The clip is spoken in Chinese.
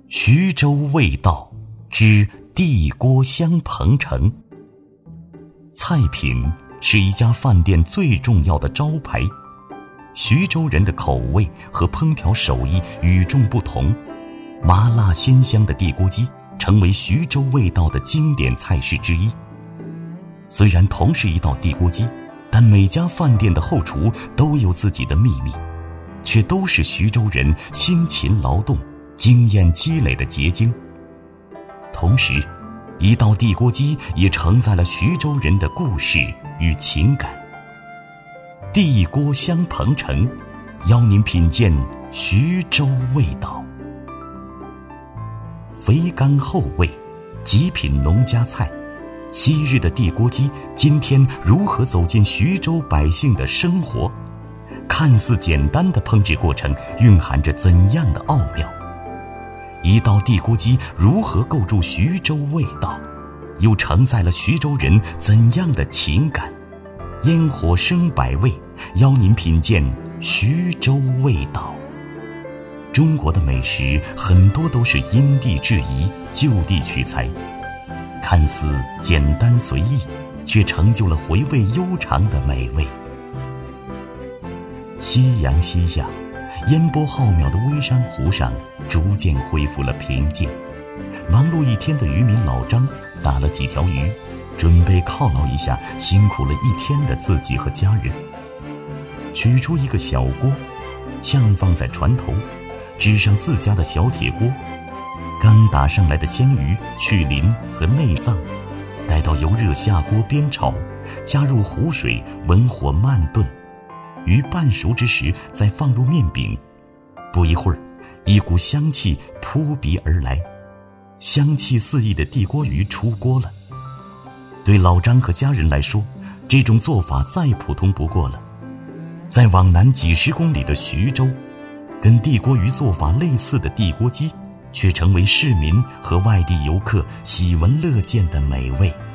徐州味道之地锅香彭城。菜品是一家饭店最重要的招牌，徐州人的口味和烹调手艺与众不同，麻辣鲜香的地锅鸡成为徐州味道的经典菜式之一。虽然同是一道地锅鸡，但每家饭店的后厨都有自己的秘密，却都是徐州人辛勤劳动、经验积累的结晶。同时，一道地锅鸡也承载了徐州人的故事与情感。地锅香彭城，邀您品鉴徐州味道。肥甘厚味，极品农家菜，昔日的地锅鸡今天如何走进徐州百姓的生活？看似简单的烹制过程蕴含着怎样的奥妙？一道地锅鸡如何构筑徐州味道，又承载了徐州人怎样的情感？烟火生百味，邀您品鉴徐州味道。中国的美食很多都是因地制宜，就地取材，看似简单随意，却成就了回味悠长的美味。夕阳西下，烟波浩渺的微山湖上逐渐恢复了平静。忙碌一天的渔民老张打了几条鱼，准备犒劳一下辛苦了一天的自己和家人。取出一个小锅，枪放在船头，支上自家的小铁锅，刚打上来的鲜鱼去鳞和内脏，待到油热下锅煸炒，加入湖水文火慢炖，鱼半熟之时再放入面饼。不一会儿，一股香气扑鼻而来，香气四溢的地锅鱼出锅了。对老张和家人来说，这种做法再普通不过了。在往南几十公里的徐州，跟地锅鱼做法类似的地锅鸡却成为市民和外地游客喜闻乐见的美味。